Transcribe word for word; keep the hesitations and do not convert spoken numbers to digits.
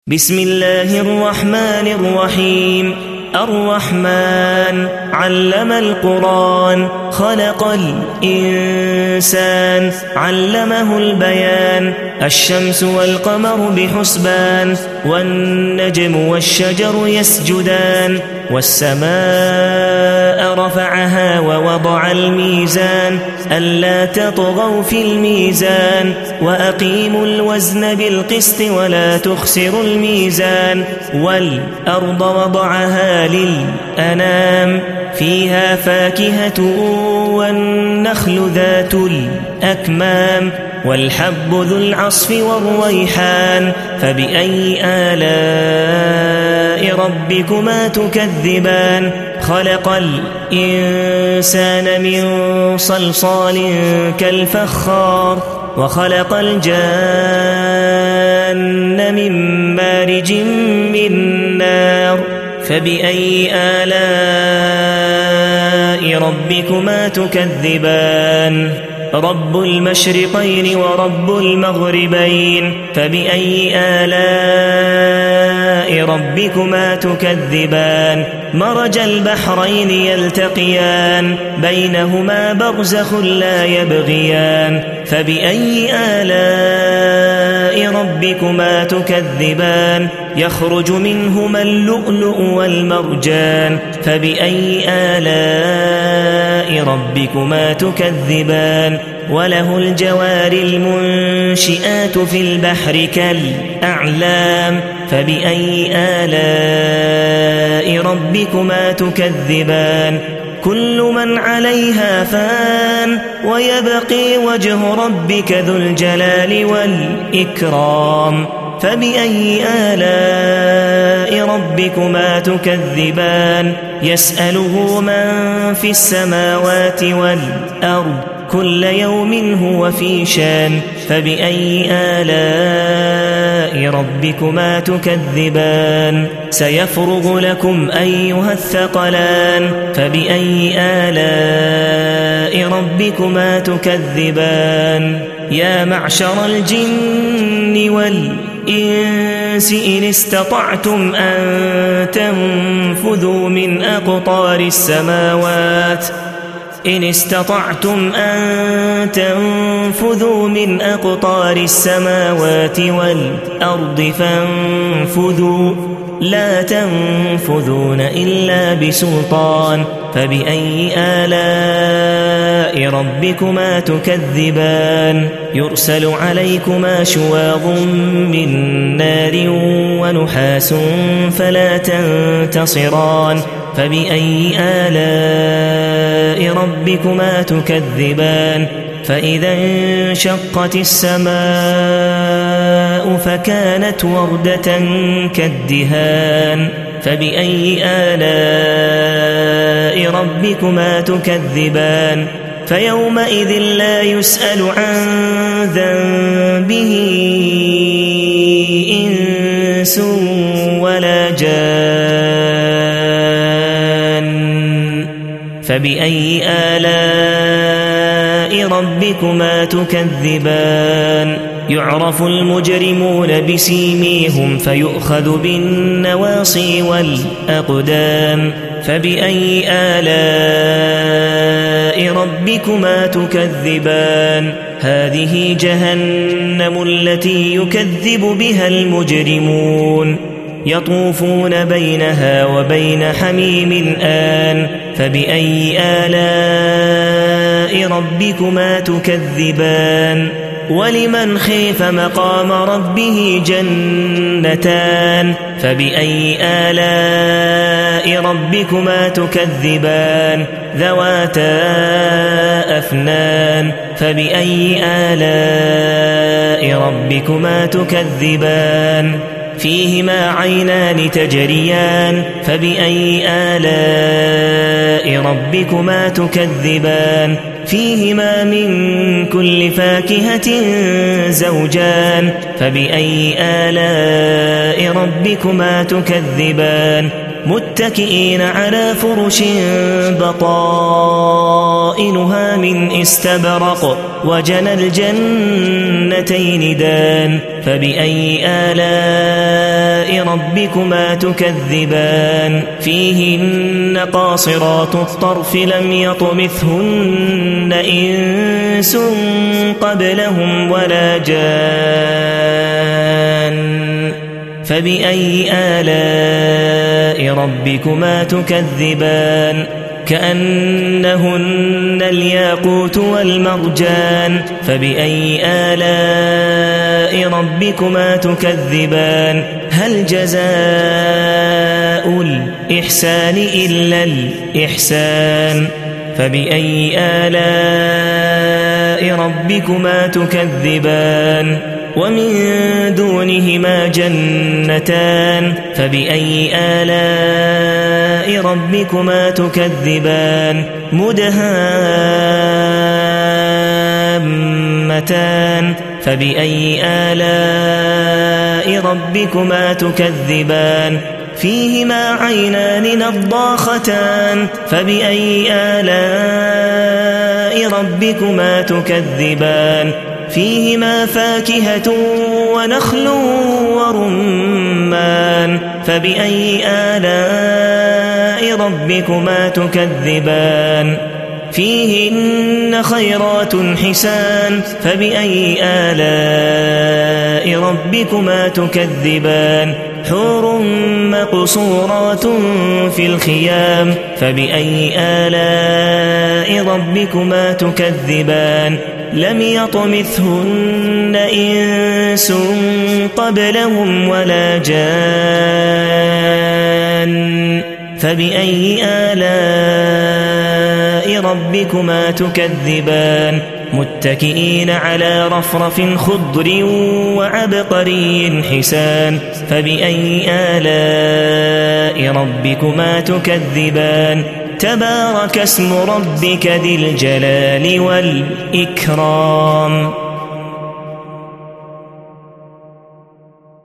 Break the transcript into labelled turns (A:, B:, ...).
A: بسم الله الرحمن الرحيم. الرحمن علم القرآن، خلق الإنسان، علمه البيان. الشمس والقمر بحسبان، والنجم والشجر يسجدان. والسماء رفعها ووضع الميزان، ألا تطغوا في الميزان، وأقيموا الوزن بالقسط ولا تخسروا الميزان. والأرض وضعها للأنام، فيها فاكهة والنخل ذات الأكمام، والحب ذو العصف والريحان. فبأي آلاء ربكما تكذبان؟ خلق الإنسان من صلصال كالفخار، وخلق الجان من مارج من نار. فبأي آلاء ربكما تكذبان؟ رب المشرقين ورب المغربين. فبأي آلاء ربكما تكذبان؟ مرج البحرين يلتقيان، بينهما برزخ لا يبغيان. فبأي آلاء ربكما تكذبان؟ يخرج منهما اللؤلؤ والمرجان. فبأي آلاء ربكما تكذبان؟ وله الجوار المنشئات في البحر كالأعلام. فبأي آلاء ربكما تكذبان؟ كل من عليها فان، ويبقي وجه ربك ذو الجلال والإكرام. فبأي آلاء ربكما تكذبان؟ يسأله من في السماوات والأرض، كل يوم هو في شان. فبأي آلاء ربكما تكذبان؟ سيفرغ لكم أيها الثقلان. فبأي آلاء ربكما تكذبان؟ يا معشر الجن والإنس إن استطعتم أن تنفذوا من أقطار السماوات إن استطعتم أن تنفذوا من أقطار السماوات والأرض فانفذوا، لا تنفذون إلا بسلطان. فبأي آلاء ربكما تكذبان؟ يرسل عليكما شواظ من نار ونحاس فلا تنتصران. فبأي آلاء ربكما تكذبان؟ فإذا انشقت السماء فكانت وردة كالدهان. فبأي آلاء ربكما تكذبان؟ فيومئذ لا يسأل عن ذنبه إنس ولا جان. فبأي آلاء ربكما تكذبان؟ يعرف المجرمون بسيميهم فيؤخذ بالنواصي والأقدام. فبأي آلاء ربكما تكذبان؟ هذه جهنم التي يكذب بها المجرمون، يطوفون بينها وبين حميم آن. فبأي آلاء ربكما تكذبان؟ ولمن خيف مقام ربه جنتان. فبأي آلاء ربكما تكذبان؟ ذواتا أفنان. فبأي آلاء ربكما تكذبان؟ فيهما عينان تجريان. فبأي آلاء ربكما تكذبان؟ فيهما من كل فاكهة زوجان. فبأي آلاء ربكما تكذبان؟ متكئين على فرش بطائنها من استبرق، وجنى الجنتين جنتين دان فبأي آلاء ربكما تكذبان فيهن قاصرات الطرف لم يطمثهن إنس قبلهم ولا جان فبأي آلاء ربكما تكذبان كأنهن الياقوت والمرجان فبأي آلاء ربكما تكذبان هل جزاء الإحسان إلا الإحسان فبأي آلاء ربكما تكذبان ومن دونهما جنتان فبأي آلاء ربكما تكذبان مدهامتان فبأي آلاء ربكما تكذبان فيهما عينان نضاختان فبأي آلاء ربكما تكذبان فيهما فاكهة ونخل ورمان فبأي آلاء ربكما تكذبان فيهن خيرات حسان فبأي آلاء ربكما تكذبان حور مقصورات في الخيام فبأي آلاء ربكما تكذبان لم يطمثهن إنس قبلهم ولا جان فبأي آلاء ربكما تكذبان متكئين على رفرف خضر وعبقري حسان فبأي آلاء ربكما تكذبان تبارك اسم ربك ذي الجلال والإكرام